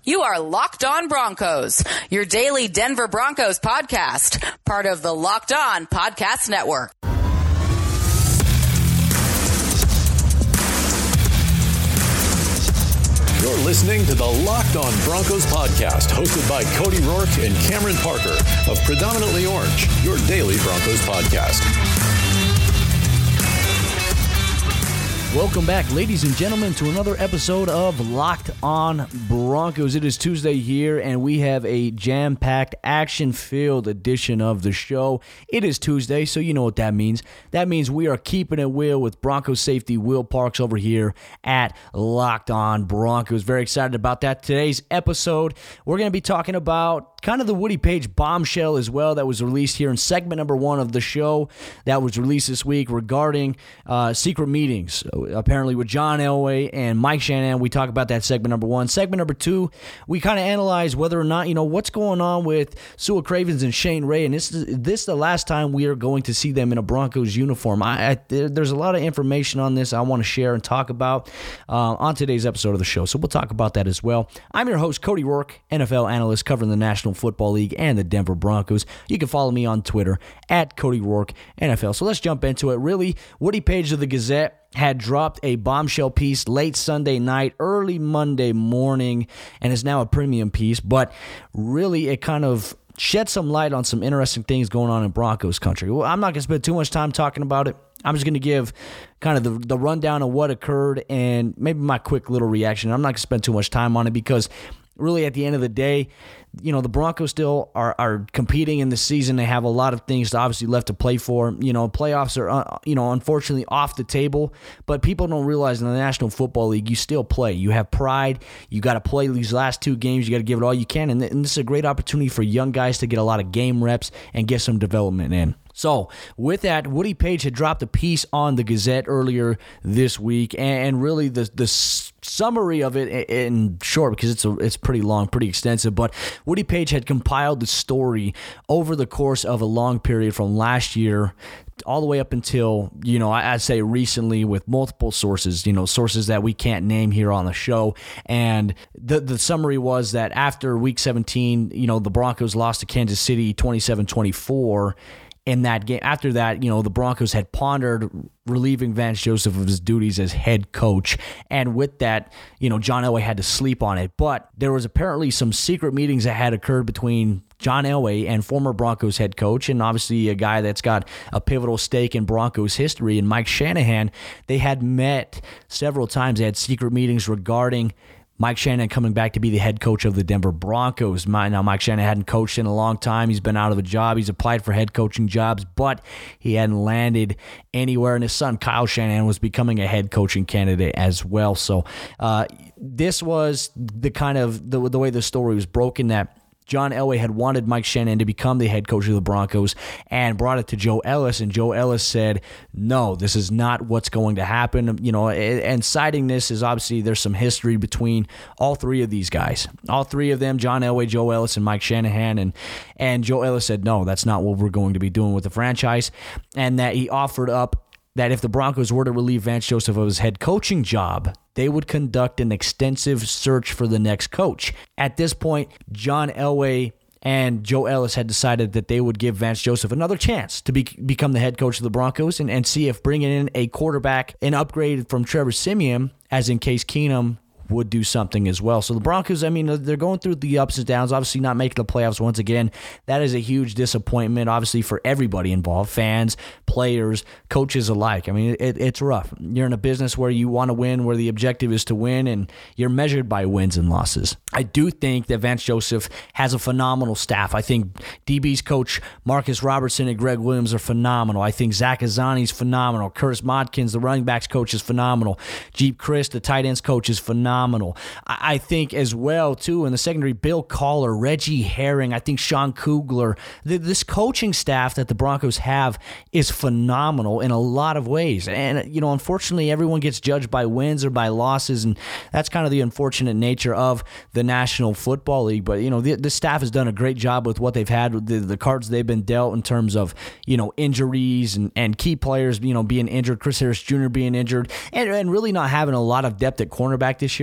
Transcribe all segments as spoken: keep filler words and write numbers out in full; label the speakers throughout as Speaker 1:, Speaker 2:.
Speaker 1: You are Locked On Broncos, your daily Denver Broncos podcast, part of the Locked On Podcast Network.
Speaker 2: You're listening to the Locked On Broncos podcast, hosted by Cody Rourke and Cameron Parker of Predominantly Orange, your daily Broncos podcast.
Speaker 3: Welcome back, ladies and gentlemen, to another episode of Locked On Broncos. It is Tuesday here, and we have a jam-packed, action-filled edition of the show. It is Tuesday, so you know what that means. That means we are keeping it real with Broncos safety Will Parks over here at Locked On Broncos. Very excited about that. Today's episode, we're going to be talking about kind of the Woody Paige bombshell as well that was released here in segment number one of the show that was released this week regarding uh, secret meetings, apparently with John Elway and Mike Shanahan. We talk about that segment number one. Segment number two, we kind of analyze whether or not, you know, what's going on with Sua Cravens and Shane Ray, and this is this the last time we are going to see them in a Broncos uniform. I, I there, there's a lot of information on this I want to share and talk about uh, on today's episode of the show, so we'll talk about that as well. I'm your host, Cody Rourke, N F L analyst covering the National Football League and the Denver Broncos. You can follow me on Twitter at Cody Rourke N F L. So let's jump into it. Really, Woody Paige of the Gazette had dropped a bombshell piece late Sunday night, early Monday morning, and is now a premium piece. But really, it kind of shed some light on some interesting things going on in Broncos country. Well, I'm not going to spend too much time talking about it. I'm just going to give kind of the, the rundown of what occurred and maybe my quick little reaction. I'm not going to spend too much time on it because really, at the end of the day, you know, the Broncos still are, are competing in the season. They have a lot of things obviously left to play for. You know, playoffs are, uh, you know, unfortunately off the table, but people don't realize in the National Football League, you still play. You have pride. You got to play these last two games. You got to give it all you can, and, th- and this is a great opportunity for young guys to get a lot of game reps and get some development in. So, with that, Woody Paige had dropped a piece on the Gazette earlier this week, and really the the summary of it in short, because it's a, it's pretty long, pretty extensive, but Woody Paige had compiled the story over the course of a long period from last year all the way up until, you know, I'd say recently with multiple sources, you know, sources that we can't name here on the show. And the the summary was that after week seventeen, you know, the Broncos lost to Kansas City twenty-seven twenty-four. In that game, after that, you know, the Broncos had pondered relieving Vance Joseph of his duties as head coach. And with that, you know, John Elway had to sleep on it. But there was apparently some secret meetings that had occurred between John Elway and former Broncos head coach, and obviously a guy that's got a pivotal stake in Broncos history, and Mike Shanahan. They had met several times. They had secret meetings regarding Mike Shanahan coming back to be the head coach of the Denver Broncos. Now, Mike Shanahan hadn't coached in a long time. He's been out of a job. He's applied for head coaching jobs, but he hadn't landed anywhere. And his son, Kyle Shanahan, was becoming a head coaching candidate as well. So uh, this was the kind of the, the way the story was broken, that John Elway had wanted Mike Shanahan to become the head coach of the Broncos and brought it to Joe Ellis, and Joe Ellis said, no, this is not what's going to happen. You know, and citing this is obviously there's some history between all three of these guys. All three of them, John Elway, Joe Ellis, and Mike Shanahan, and, and Joe Ellis said, no, that's not what we're going to be doing with the franchise, and that he offered up that if the Broncos were to relieve Vance Joseph of his head coaching job, they would conduct an extensive search for the next coach. At this point, John Elway and Joe Ellis had decided that they would give Vance Joseph another chance to be, become the head coach of the Broncos and, and see if bringing in a quarterback, an upgrade from Trevor Siemian, as in Case Keenum, would do something as well. So the Broncos, I mean, they're going through the ups and downs, obviously not making the playoffs once again. That is a huge disappointment, obviously, for everybody involved, fans, players, coaches alike. I mean, it, it's rough. You're in a business where you want to win, where the objective is to win, and you're measured by wins and losses. I do think that Vance Joseph has a phenomenal staff. I think D B's coach Marcus Robertson and Greg Williams are phenomenal. I think Zach Azzani's phenomenal. Curtis Modkins, the running backs coach, is phenomenal. Jeep Chris, the tight ends coach, is phenomenal. I think as well, too, in the secondary, Bill Collar, Reggie Herring, I think Sean Kugler. This coaching staff that the Broncos have is phenomenal in a lot of ways. And, you know, unfortunately, everyone gets judged by wins or by losses, and that's kind of the unfortunate nature of the National Football League. But, you know, the, the staff has done a great job with what they've had, with the, the cards they've been dealt in terms of, you know, injuries and, and key players, you know, being injured, Chris Harris Junior being injured, and, and really not having a lot of depth at cornerback this year.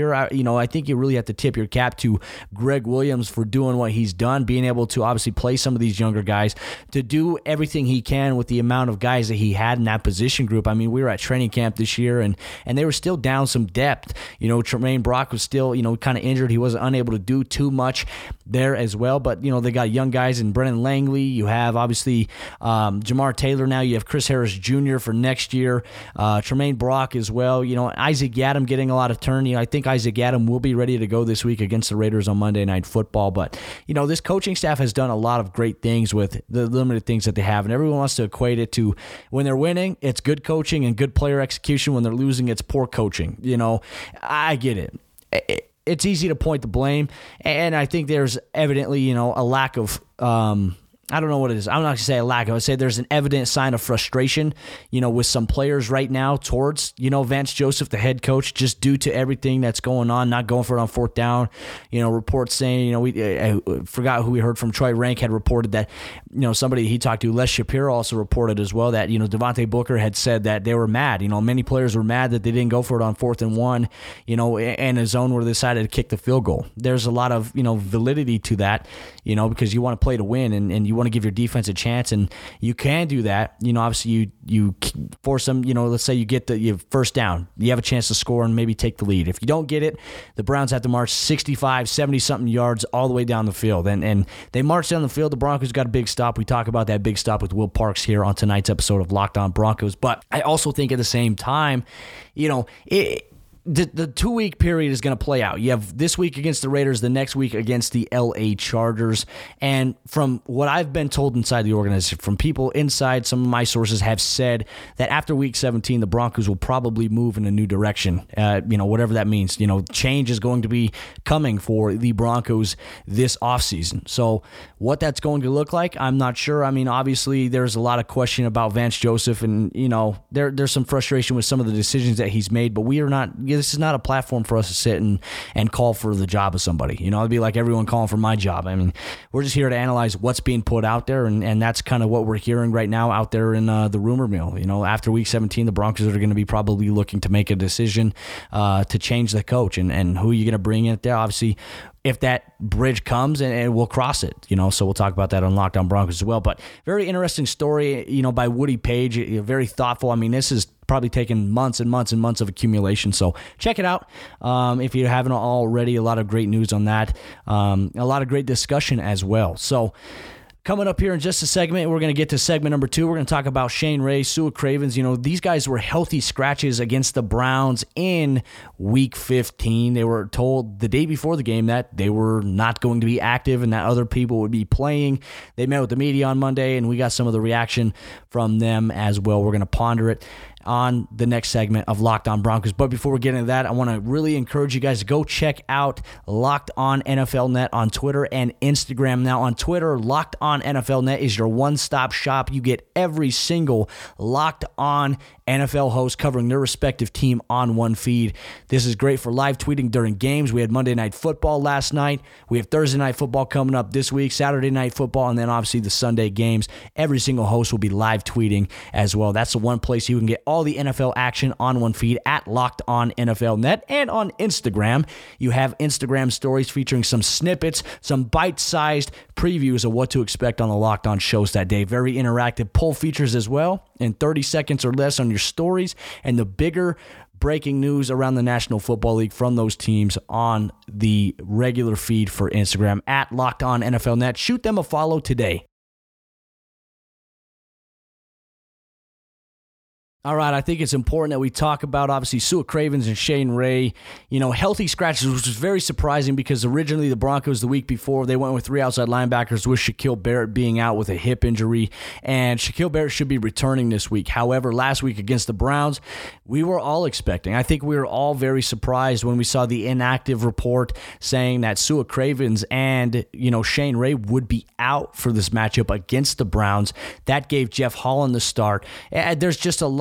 Speaker 3: year. I, you know, I think you really have to tip your cap to Greg Williams for doing what he's done, being able to obviously play some of these younger guys, to do everything he can with the amount of guys that he had in that position group. I mean, we were at training camp this year, and and they were still down some depth. You know, Tremaine Brock was still, you know, kind of injured. He wasn't unable to do too much there as well. But, you know, they got young guys in Brennan Langley. You have, obviously, um, Jamar Taylor now. You have Chris Harris Junior for next year. Uh, Tremaine Brock as well. You know, Isaac Yiadom getting a lot of turn. You know, I think Isaac Yiadom will be ready to go this week against the Raiders on Monday Night Football. But, you know, this coaching staff has done a lot of great things with the limited things that they have. And everyone wants to equate it to when they're winning, it's good coaching and good player execution. When they're losing, it's poor coaching. You know, I get it. It's easy to point the blame, and I think there's evidently, you know, a lack of um, I don't know what it is. I'm not going to say a lack of. I would say there's an evident sign of frustration, you know, with some players right now towards, you know, Vance Joseph, the head coach, just due to everything that's going on, not going for it on fourth down. You know, reports saying, you know, we I forgot who we heard from. Troy Rank had reported that, you know, somebody he talked to, Les Shapiro, also reported as well that, you know, Devontae Booker had said that they were mad. You know, many players were mad that they didn't go for it on fourth and one, you know, and a zone where they decided to kick the field goal. There's a lot of, you know, validity to that, you know, because you want to play to win, and, and you want to give your defense a chance, and you can do that. You know, obviously you you force them, you know, let's say you get the you first down, you have a chance to score and maybe take the lead. If you don't get it, the Browns have to march sixty-five, seventy something yards all the way down the field, and and they march down the field. The Broncos got a big stop. We talk about that big stop with Will Parks here on tonight's episode of Locked On Broncos. But I also think at the same time, you know, it The, the two-week period is going to play out. You have this week against the Raiders, the next week against the L A Chargers. And from what I've been told inside the organization, from people inside, some of my sources have said that after week seventeen, the Broncos will probably move in a new direction. Uh, you know, whatever that means. You know, change is going to be coming for the Broncos this offseason. So what that's going to look like, I'm not sure. I mean, obviously, there's a lot of question about Vance Joseph, and, you know, there there's some frustration with some of the decisions that he's made, but we are not... This is not a platform for us to sit and, and call for the job of somebody. You know, it'd be like everyone calling for my job. I mean, we're just here to analyze what's being put out there, and, and that's kind of what we're hearing right now out there in uh, the rumor mill. You know, after week seventeen, the Broncos are going to be probably looking to make a decision uh, to change the coach, and, and who are you going to bring in there? Obviously, if that bridge comes, and, and we'll cross it, you know, so we'll talk about that on Locked On Broncos as well. But very interesting story, you know, by Woody Page, very thoughtful. I mean, this is probably taken months and months and months of accumulation, so check it out um, if you haven't already. A lot of great news on that, um, a lot of great discussion as well. So coming up here in just a segment, we're going to get to segment number two. We're going to talk about Shane Ray, Sua Cravens. You know, these guys were healthy scratches against the Browns in week fifteen. They were told the day before the game that they were not going to be active and that other people would be playing. They met with the media on Monday, and we got some of the reaction from them as well. We're going to ponder it on the next segment of Locked On Broncos. But before we get into that, I want to really encourage you guys to go check out Locked On N F L Net on Twitter and Instagram. Now on Twitter, Locked On N F L Net is your one-stop shop. You get every single Locked On N F L host covering their respective team on one feed. This is great for live tweeting during games. We had Monday Night Football last night. We have Thursday Night Football coming up this week, Saturday Night Football, and then obviously the Sunday games. Every single host will be live tweeting as well. That's the one place you can get all the N F L action on one feed at Locked On N F L Net. And on Instagram, you have Instagram stories featuring some snippets, some bite-sized previews of what to expect on the Locked On shows that day. Very interactive poll features as well in thirty seconds or less on your stories, and the bigger breaking news around the National Football League from those teams on the regular feed for Instagram at Locked On N F L Net. Shoot them a follow today. All right, I think it's important that we talk about, obviously, Sua Cravens and Shane Ray. You know, healthy scratches, which was very surprising because originally the Broncos, the week before, they went with three outside linebackers with Shaquille Barrett being out with a hip injury, and Shaquille Barrett should be returning this week. However, last week against the Browns, we were all expecting. I think we were all very surprised when we saw the inactive report saying that Sua Cravens and, you know, Shane Ray would be out for this matchup against the Browns. That gave Jeff Holland the start. And there's just a lot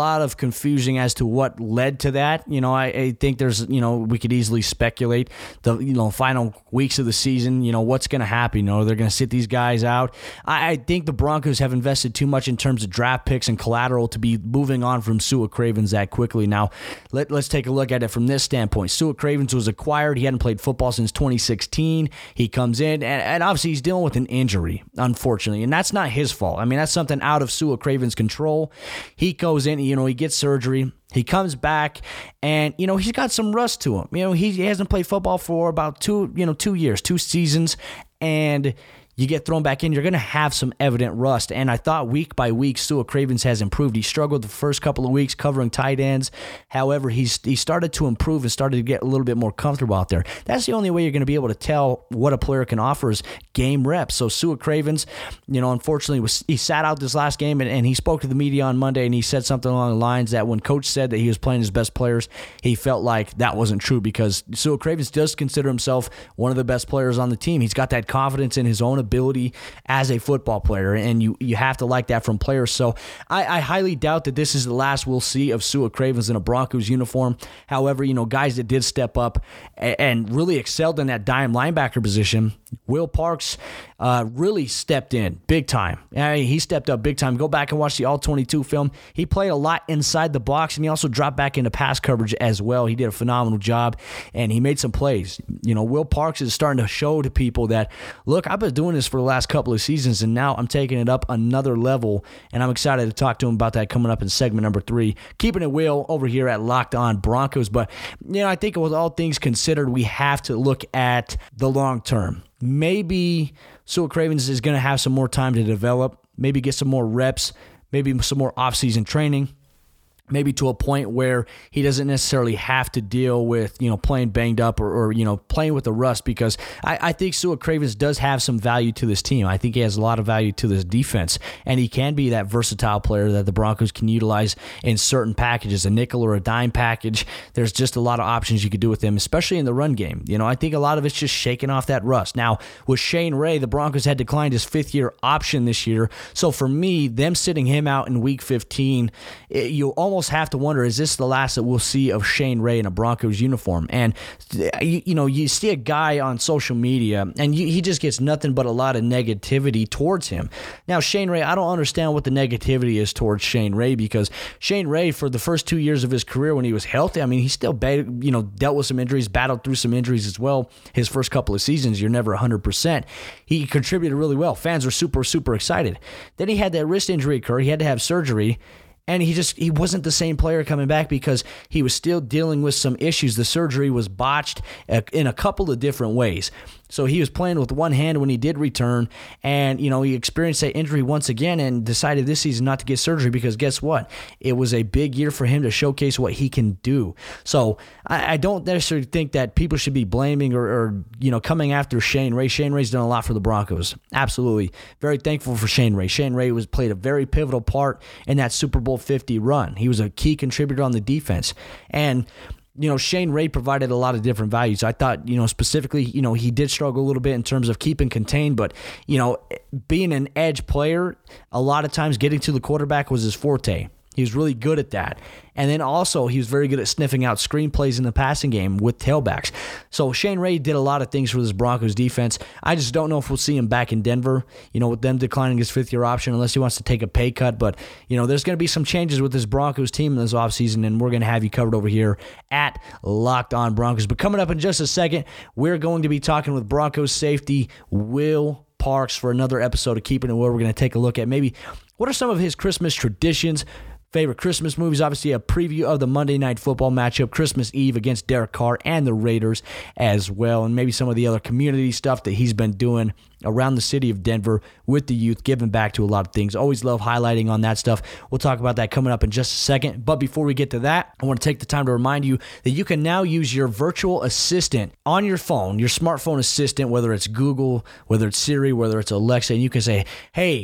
Speaker 3: lot of confusion as to what led to that. You know, I, I think there's, you know, we could easily speculate the, you know, final weeks of the season, you know, what's going to happen. You know, they're going to sit these guys out. I, I think the Broncos have invested too much in terms of draft picks and collateral to be moving on from Sua Cravens that quickly. Now, let, let's take a look at it from this standpoint. Sua Cravens was acquired. He hadn't played football since twenty sixteen. He comes in, and, and obviously he's dealing with an injury, unfortunately, and that's not his fault. I mean, that's something out of Sua Cravens' control. He goes in, you know, he gets surgery. He comes back, and, you know, he's got some rust to him. You know, he, he hasn't played football for about two, you know, two years, two seasons, and you get thrown back in, you're going to have some evident rust. And I thought week by week, Sua Cravens has improved. He struggled the first couple of weeks covering tight ends. However, he's he started to improve and started to get a little bit more comfortable out there. That's the only way you're going to be able to tell what a player can offer is game reps. So Sua Cravens, you know, unfortunately, was he sat out this last game, and, and he spoke to the media on Monday, and he said something along the lines that when Coach said that he was playing his best players, he felt like that wasn't true, because Sua Cravens does consider himself one of the best players on the team. He's got that confidence in his own ability as a football player, and you you have to like that from players. So I, I highly doubt that this is the last we'll see of Sua Cravens in a Broncos uniform. However, you know, guys that did step up and, and really excelled in that dime linebacker position, Will Parks uh, really stepped in big time. I mean, he stepped up big time. Go back and watch the all twenty-two film. He played a lot inside the box, and he also dropped back into pass coverage as well. He did a phenomenal job, and he made some plays. You know, Will Parks is starting to show to people that, look, I've been doing this for the last couple of seasons, and now I'm taking it up another level, and I'm excited to talk to him about that coming up in segment number three. Keeping it Will over here at Locked On Broncos. But, you know, I think with all things considered, we have to look at the long term. Maybe Sua Cravens is going to have some more time to develop, maybe get some more reps, maybe some more off-season training, maybe to a point where he doesn't necessarily have to deal with, you know, playing banged up or, or you know, playing with the rust, because I, I think Sua Cravens does have some value to this team. I think he has a lot of value to this defense, and he can be that versatile player that the Broncos can utilize in certain packages, a nickel or a dime package. There's just a lot of options you could do with him, especially in the run game. You know, I think a lot of it's just shaking off that rust. Now, with Shane Ray, the Broncos had declined his fifth-year option this year, so for me, them sitting him out in week fifteen, it, you almost have to wonder, is this the last that we'll see of Shane Ray in a Broncos uniform? And you, you know, you see a guy on social media, and you, he just gets nothing but a lot of negativity towards him. Now, Shane Ray, I don't understand what the negativity is towards Shane Ray, because Shane Ray, for the first two years of his career when he was healthy, I mean, he still you know dealt with some injuries, battled through some injuries as well. His first couple of seasons, you're never one hundred percent. He contributed really well. Fans were super, super excited. Then he had that wrist injury occur. He had to have surgery. And he just he wasn't the same player coming back, because he was still dealing with some issues. The surgery was botched in a couple of different ways. So he was playing with one hand when he did return, and, you know, he experienced that injury once again and decided this season not to get surgery, because guess what? It was a big year for him to showcase what he can do. So I, I don't necessarily think that people should be blaming or, or, you know, coming after Shane Ray. Shane Ray's done a lot for the Broncos. Absolutely. Very thankful for Shane Ray. Shane Ray was played a very pivotal part in that Super Bowl fifty run. He was a key contributor on the defense. And you know, Shane Ray provided a lot of different values. I thought, you know, specifically, you know, he did struggle a little bit in terms of keeping contained, but, you know, being an edge player, a lot of times getting to the quarterback was his forte. He was really good at that. And then also, he was very good at sniffing out screenplays in the passing game with tailbacks. So Shane Ray did a lot of things for this Broncos defense. I just don't know if we'll see him back in Denver, you know, with them declining his fifth-year option, unless he wants to take a pay cut. But, you know, there's going to be some changes with this Broncos team in this offseason, and we're going to have you covered over here at Locked On Broncos. But coming up in just a second, we're going to be talking with Broncos safety Will Parks for another episode of Keeping It Real. We're going to take a look at maybe what are some of his Christmas traditions, favorite Christmas movies. Obviously, a preview of the Monday Night Football matchup, Christmas Eve against Derek Carr and the Raiders as well, and maybe some of the other community stuff that he's been doing around the city of Denver with the youth, giving back to a lot of things. Always love highlighting on that stuff. We'll talk about that coming up in just a second. But before we get to that, I want to take the time to remind you that you can now use your virtual assistant on your phone, your smartphone assistant, whether it's Google, whether it's Siri, whether it's Alexa, and you can say, hey,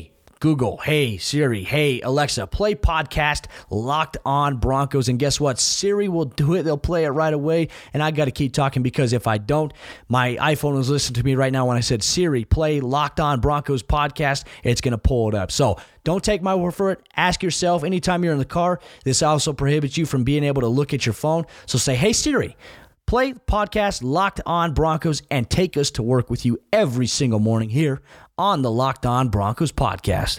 Speaker 3: Google, hey, Siri, hey, Alexa, play podcast Locked On Broncos. And guess what? Siri will do it. They'll play it right away. And I got to keep talking because if I don't, my iPhone is listening to me right now when I said, Siri, play Locked On Broncos podcast. It's going to pull it up. So don't take my word for it. Ask yourself anytime you're in the car. This also prohibits you from being able to look at your phone. So say, hey, Siri, play the podcast Locked On Broncos and take us to work with you every single morning here on the Locked On Broncos podcast.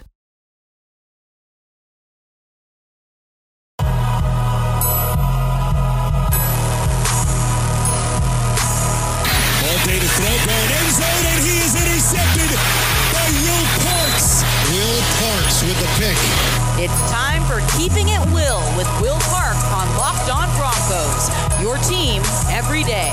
Speaker 4: All day to throw, going end zone, and he is intercepted by Will Parks. Will Parks with the pick.
Speaker 1: It's time for Keeping It Will with Will Parks on Locked On Broncos, your team every day.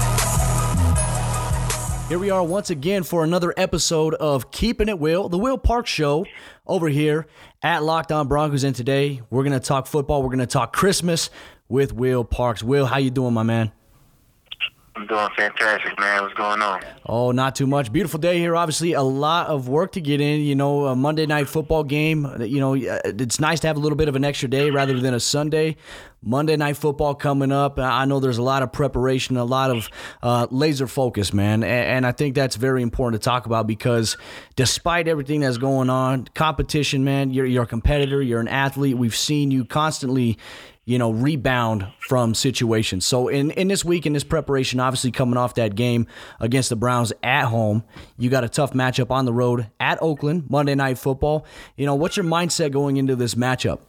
Speaker 3: Here we are once again for another episode of Keeping It Will, the Will Parks Show over here at Locked On Broncos. And today we're going to talk football. We're going to talk Christmas with Will Parks. Will, how you doing, my man?
Speaker 5: I'm doing fantastic, man. What's going on?
Speaker 3: Oh, not too much. Beautiful day here. Obviously, a lot of work to get in. You know, a Monday night football game. You know, it's nice to have a little bit of an extra day rather than a Sunday. Monday night football coming up. I know there's a lot of preparation, a lot of uh, laser focus, man. And I think that's very important to talk about because despite everything that's going on, competition, man, you're, you're a competitor, you're an athlete. We've seen you constantly, you know, rebound from situations. So in, in this week, in this preparation, obviously coming off that game against the Browns at home, you got a tough matchup on the road at Oakland, Monday Night Football. You know, what's your mindset going into this matchup?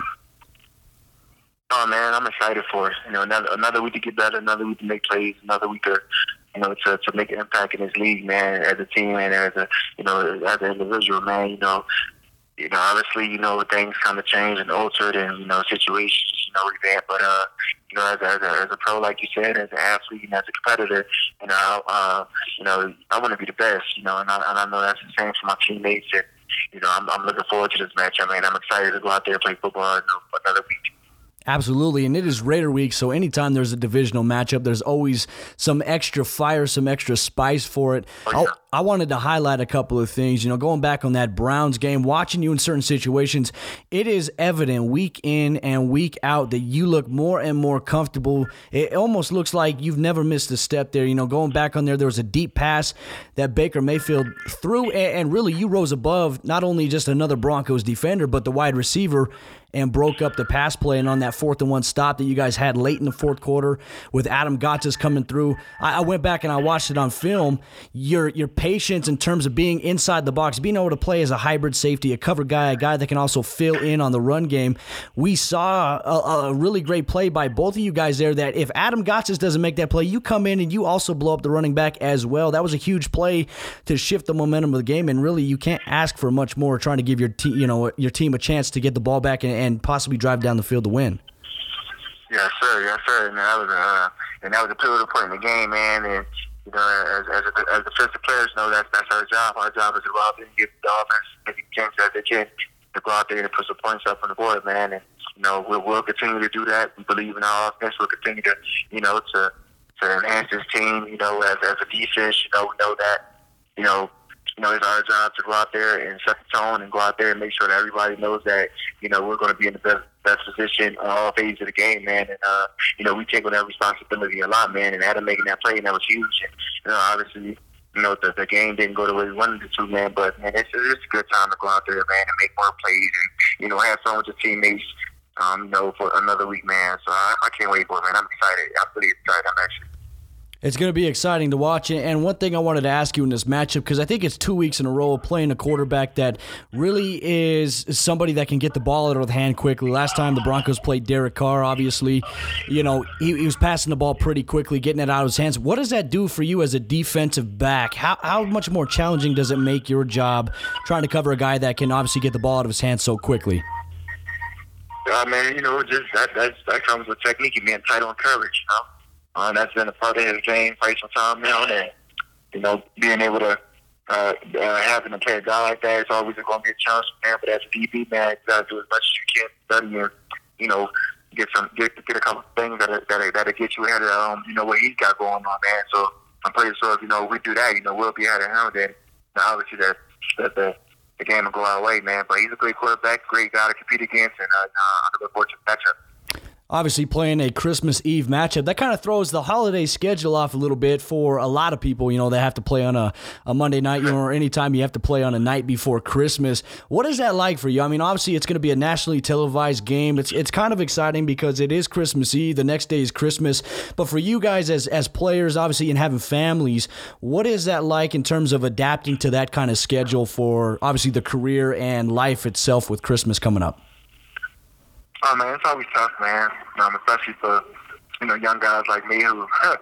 Speaker 5: Oh, man, I'm excited for it. You know, another, another week to get better, another week to make plays, another week to, you know, to, to make an impact in this league, man, as a team and as a, you know, as an individual, man, you know. You know, obviously, you know, things kind of change and altered and, you know, situations, you know, revamp. But, uh, you know, as, as, a, as a pro, like you said, as an athlete and as a competitor, you know, uh, you know, I want to be the best, you know, and I, and I know that's the same for my teammates. And, you know, I'm, I'm looking forward to this match. I mean, I'm excited to go out there and play football you know, another week.
Speaker 3: Absolutely, and it is Raider week, so anytime there's a divisional matchup, there's always some extra fire, some extra spice for it. Oh, yeah. I wanted to highlight a couple of things. You know, going back on that Browns game, watching you in certain situations, it is evident week in and week out that you look more and more comfortable. It almost looks like you've never missed a step there. You know, going back on there, there was a deep pass that Baker Mayfield threw, and really you rose above not only just another Broncos defender, but the wide receiver, and broke up the pass play. And on that fourth and one stop that you guys had late in the fourth quarter with Adam Gotsis coming through, I, I went back and I watched it on film. Your your patience in terms of being inside the box, being able to play as a hybrid safety, a cover guy, a guy that can also fill in on the run game. We saw a, a really great play by both of you guys there that if Adam Gotsis doesn't make that play, you come in and you also blow up the running back as well. That was a huge play to shift the momentum of the game, and really you can't ask for much more trying to give your, te- you know, your team a chance to get the ball back and, and possibly drive down the field to win.
Speaker 5: Yes, sir. Yes, sir. And that was a, uh, and that was a pivotal point in the game, man. And you know, as as, a, as defensive players know, that's that's our job. Our job is to go out there and give the offense as many chances as they can to go out there and put some points up on the board, man. And you know, we'll, we'll continue to do that. We believe in our offense. We'll continue to, you know, to to enhance this team. You know, as as a defense, you know, we know that, you know. You know, it's our job to go out there and set the tone and go out there and make sure that everybody knows that, you know, we're going to be in the best best position on all phases of the game, man. And, uh, you know, we take on that responsibility a lot, man. And Adam making that play, and that was huge. And, you know, obviously, you know, the, the game didn't go the way we wanted it to, man. But, man, it's, it's a good time to go out there, man, and make more plays and, you know, have fun with your teammates, um, you know, for another week, man. So I, I can't wait for it, man. I'm excited. I'm really excited. I'm actually.
Speaker 3: It's going to be exciting to watch. And one thing I wanted to ask you in this matchup, because I think it's two weeks in a row of playing a quarterback that really is somebody that can get the ball out of the hand quickly. Last time the Broncos played Derek Carr, obviously, you know, he, he was passing the ball pretty quickly, getting it out of his hands. What does that do for you as a defensive back? How, how much more challenging does it make your job trying to cover a guy that can obviously get the ball out of his hands so quickly?
Speaker 5: Uh, man, you know, just that, that, that comes with technique and being tight on coverage, you know. Uh, that's been a part of his game for some time now, and you know, being able to uh, uh, having to play a guy like that is always going to be a challenge for him. But as a D B, man, you got to do as much as you can, study and you know, get some get get a couple of things that that that'll get you ahead of um, you know, what he's got going on, man. So I'm pretty sure if you know we do that, you know, we'll be ahead of him. Then obviously that that the the game will go our way, man. But he's a great quarterback, great guy to compete against, and uh, I look forward to the matchup.
Speaker 3: Obviously playing a Christmas Eve matchup, that kind of throws the holiday schedule off a little bit for a lot of people. You know, they have to play on a, a Monday night, you know, or anytime you have to play on a night before Christmas. What is that like for you? I mean, obviously it's going to be a nationally televised game. It's it's kind of exciting because it is Christmas Eve. The next day is Christmas. But for you guys as, as players, obviously, and having families, what is that like in terms of adapting to that kind of schedule for, obviously, the career and life itself with Christmas coming up?
Speaker 5: Oh, man, it's always tough, man, um, especially for, you know, young guys like me who,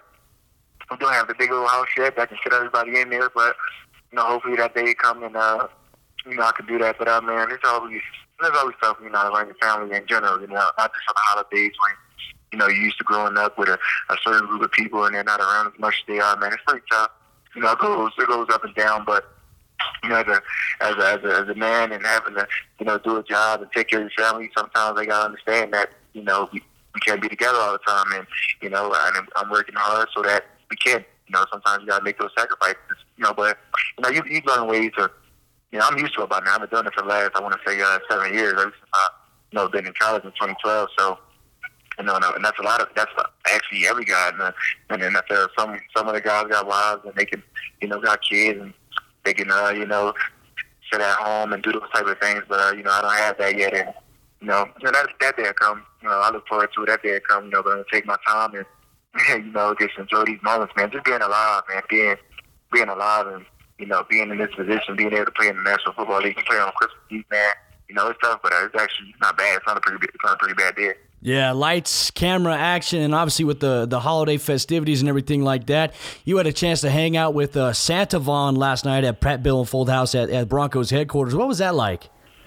Speaker 5: who don't have the big old house yet that can fit everybody in there, but, you know, hopefully that day come and, uh, you know, I can do that. But, uh, man, it's always, it's always tough, you know, around your family in general, you know, not just on the holidays when, you know, you're used to growing up with a, a certain group of people and they're not around as much as they are, man. It's pretty tough. You know, it goes, it goes up and down, but, you know, as a, as a as a as a man and having to, you know, do a job and take care of your family, sometimes they gotta understand that, you know, we, we can't be together all the time, and, you know, and I'm working hard so that we can. You know, sometimes you gotta make those sacrifices. You know, but you know, you you learn ways to. You know, I'm used to it by now. I've been doing it for the last, I want to say, uh, seven years. Ever since I, you know, been in college in twenty twelve. So, you know, and that's a lot of that's actually every guy in the in the N F L. Some some of the guys got wives and they can, you know, got kids and they can, uh, you know, sit at home and do those type of things. But, uh, you know, I don't have that yet. And, you know, you know that, that day will come. You know, I look forward to it. That day will come. You know, but I'm going to take my time and, you know, just enjoy these moments, man. Just being alive, man. Being, being alive and, you know, being in this position, being able to play in the National Football League and play on Christmas Eve, man. You know, it's tough, but uh, it's actually not bad. It's not a pretty, it's not a pretty bad day.
Speaker 3: Yeah, lights, camera, action, and obviously with the, the holiday festivities and everything like that, you had a chance to hang out with uh, Santa Vaughn last night at Pratt Bill and Fold House at, at Broncos headquarters. What was that like?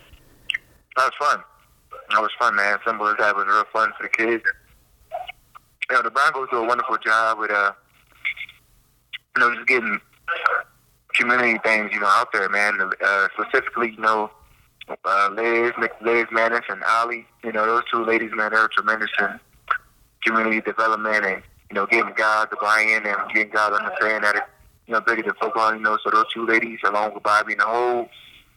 Speaker 5: That was fun. That was fun, man. Simple as that. It was real fun for the kids. You know, the Broncos do a wonderful job with, uh, you know, just getting community things, you know, out there, man. Uh, specifically, you know, Uh, Liz, Liz Mannis and Ali, you know, those two ladies, man, they're tremendous in community development and, you know, getting guys to buy in and getting guys to understand that it's, you know, bigger than football, you know, so those two ladies, along with Bobby and the whole,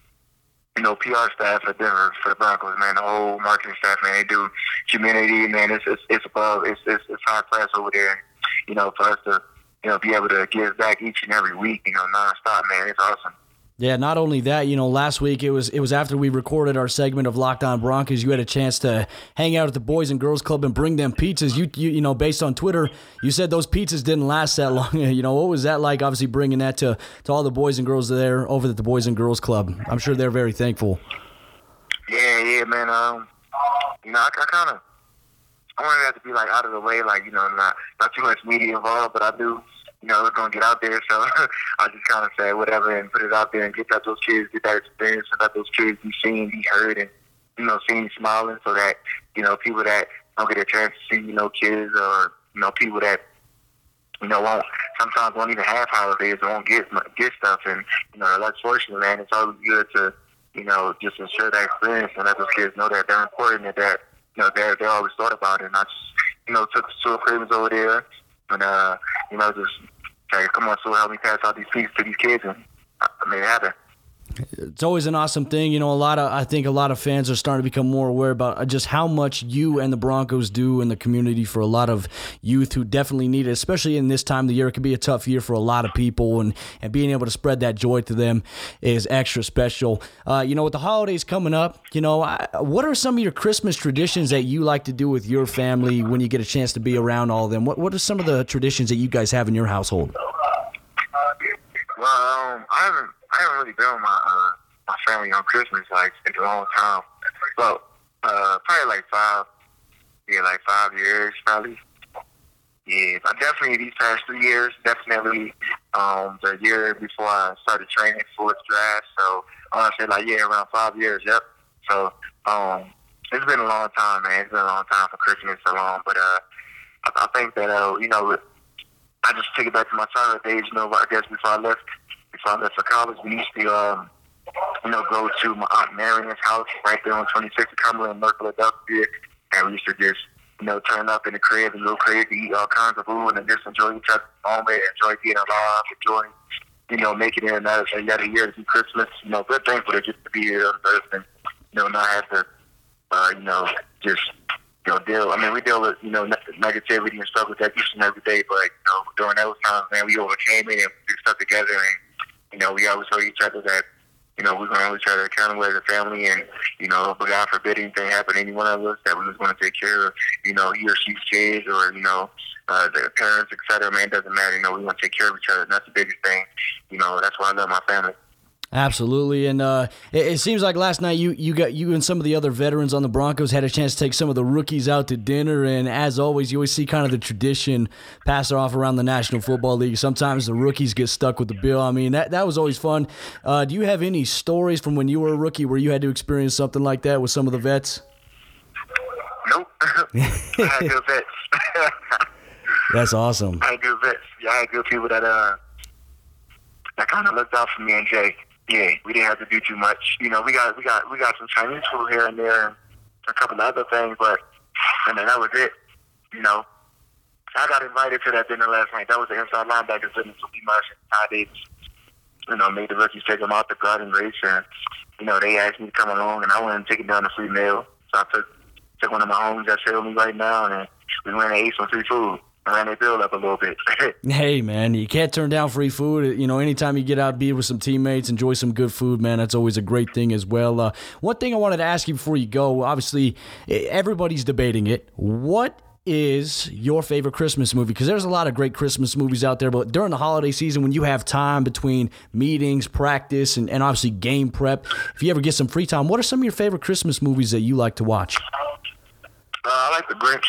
Speaker 5: you know, P R staff for Denver, for the Broncos, man, the whole marketing staff, man, they do community, man, it's, it's, it's above, it's, it's, it's high class over there, and, you know, for us to, you know, be able to give back each and every week, you know, nonstop, man, it's awesome.
Speaker 3: Yeah, not only that, you know, last week it was it was after we recorded our segment of Locked On Broncos. You had a chance to hang out at the Boys and Girls Club and bring them pizzas. You you, you know, based on Twitter, you said those pizzas didn't last that long. You know, what was that like? Obviously, bringing that to, to all the boys and girls there over at the Boys and Girls Club. I'm sure they're very thankful.
Speaker 5: Yeah, yeah, man. Um, you know, I, I kind of I wanted that to be like out of the way, like, you know, not not too much media involved, but I do. You know, we're going to get out there, so I just kind of say whatever and put it out there and get that those kids get that experience and let those kids be seen, be heard, and, you know, seen smiling so that, you know, people that don't get a chance to see, you know, kids or, you know, people that, you know, won't, sometimes won't even have holidays or won't get, get stuff. And, you know, that's fortunate, man. It's always good to, you know, just ensure that experience and let those kids know that they're important and that, you know, they're, they're always thought about it. And I just, you know, took the Sewell Cravens over there and, uh, you know, just, hey, come on, so help me pass out these pizzas to these kids, and I made it happen.
Speaker 3: It's always an awesome thing. You know, a lot of I think a lot of fans are starting to become more aware about just how much you and the Broncos do in the community for a lot of youth who definitely need it, especially in this time of the year. It can be a tough year for a lot of people, and, and being able to spread that joy to them is extra special. Uh, you know, with the holidays coming up, you know, I, what are some of your Christmas traditions that you like to do with your family when you get a chance to be around all of them? What What are some of the traditions that you guys have in your household?
Speaker 5: Well, um, I haven't I haven't really been with my uh, my family on Christmas like in a long time. So uh, probably like five, yeah, like five years probably. Yeah, I definitely these past three years, definitely um, the year before I started training for the draft. So I want to say like yeah, around five years. Yep. So um, it's been a long time, man. It's been a long time for Christmas so long, but uh, I, I think that uh, you know. I just take it back to my childhood days, you know, I guess before I left, before I left for college, we used to, um, you know, go to my Aunt Marion's house right there on twenty-sixth Cumberland in North Philadelphia, and we used to just, you know, turn up in the crib and go crazy, eat all kinds of food, and just enjoy each other's moment, enjoy being alive, enjoy, you know, make it in another yet a year to do Christmas. You know, we're thankful to just to be here on Earth and, you know, not have to, uh, you know, just, you know, deal. I mean, we deal with, you know, negativity and stuff with that each and every day, but, you know, during those times, man, we overcame it and we stuck together, and, you know, we always told each other that, you know, we're going to hold each other accountable as a family, and, you know, but God forbid anything happen to any one of us, that we was going to take care of, you know, he or she's kids or, you know, uh, their parents, et cetera. Man, it doesn't matter. You know, we want to take care of each other, and that's the biggest thing. You know, that's why I love my family.
Speaker 3: Absolutely, and uh, it, it seems like last night you, you got you and some of the other veterans on the Broncos had a chance to take some of the rookies out to dinner, and as always, you always see kind of the tradition pass off around the National Football League. Sometimes the rookies get stuck with the bill. I mean, that, that was always fun. Uh, do you have any stories from when you were a rookie where you had to experience something like that with some of the vets?
Speaker 5: Nope. I had good vets.
Speaker 3: That's awesome.
Speaker 5: I had good vets. Yeah, I had good people that uh that kind of looked out for me and Jay. Yeah, we didn't have to do too much. You know, we got we got we got some Chinese food here and there, and a couple of other things, but and then that was it. You know, I got invited to that dinner last night. That was the inside linebacker dinner, so we Marsh and Ty Davis, you know, made the rookies take them out the garden race, and you know, they asked me to come along, and I went and take it down the free meal. So I took took one of my homies that's here with me right now, and we went and ate some free food. I ran their bill up a little bit.
Speaker 3: Hey, man, you can't turn down free food. You know, anytime you get out, be with some teammates, enjoy some good food, man, that's always a great thing as well. Uh, one thing I wanted to ask you before you go, obviously, everybody's debating it. What is your favorite Christmas movie? Because there's a lot of great Christmas movies out there, but during the holiday season, when you have time between meetings, practice, and, and obviously game prep, if you ever get some free time, what are some of your favorite Christmas movies that you like to watch?
Speaker 5: Uh, I like The Grinch.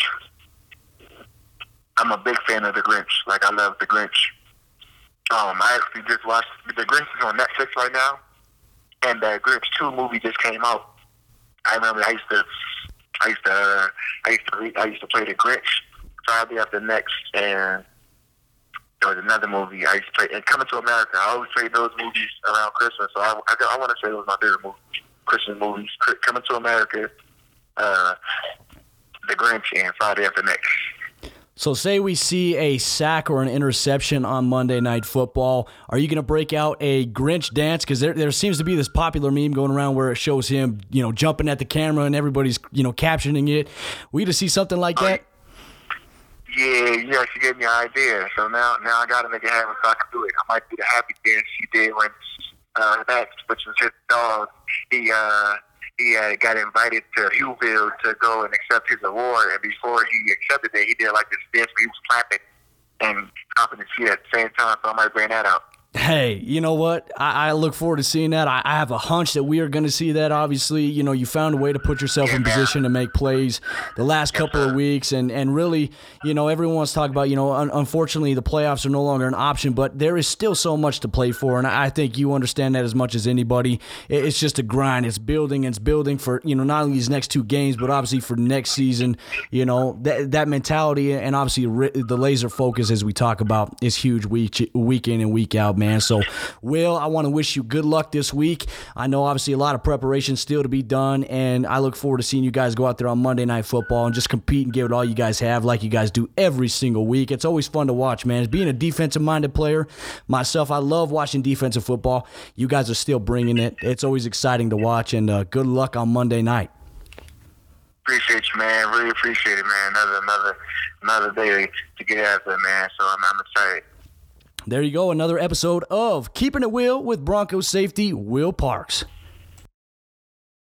Speaker 5: I'm a big fan of The Grinch. Like, I love The Grinch. Um, I actually just watched The Grinch is on Netflix right now, and the Grinch two movie just came out. I remember I used to, I used to, uh, I used to, read, I used to play The Grinch Friday After Next, and there was another movie I used to play. And Coming to America. I always played those movies around Christmas, so I, I, I want to say those are my favorite movies, Christmas movies. Coming to America, uh, The Grinch, and Friday After Next.
Speaker 3: So say we see a sack or an interception on Monday Night Football. Are you going to break out a Grinch dance? Because there, there seems to be this popular meme going around where it shows him, you know, jumping at the camera and everybody's, you know, captioning it. We to see something like that?
Speaker 5: Yeah, yeah, she gave me an idea. So now, now I got to make it happen so I can do it. I might do the happy dance she did when uh, Max, which was his dog, he uh, he uh, got invited to Hughville to go and accept his award. And before he accepted it, he did like this dance where he was clapping and stomping his feet at the same time. So I might bring that out.
Speaker 3: Hey, you know what? I, I look forward to seeing that. I, I have a hunch that we are going to see that. Obviously, you know, you found a way to put yourself
Speaker 5: yeah,
Speaker 3: in
Speaker 5: man.
Speaker 3: position to make plays the last couple of weeks. And, and really, you know, everyone wants to talk about, you know, un- unfortunately the playoffs are no longer an option, but there is still so much to play for. And I think you understand that as much as anybody. It, it's just a grind. It's building. It's building for, you know, not only these next two games, but obviously for next season. You know, that, that mentality and obviously the laser focus, as we talk about, is huge week, week in and week out, man. Man. So, Will, I want to wish you good luck this week. I know obviously a lot of preparation still to be done, and I look forward to seeing you guys go out there on Monday Night Football and just compete and give it all you guys have like you guys do every single week. It's always fun to watch, man. As being a defensive-minded player myself, I love watching defensive football. You guys are still bringing it. It's always exciting to watch, and uh, good luck on Monday night.
Speaker 5: Appreciate you, man. Really appreciate it, man. Another another another day to get after, man. So I'm, I'm excited.
Speaker 3: There you go, another episode of Keeping It Will with Broncos safety Will Parks.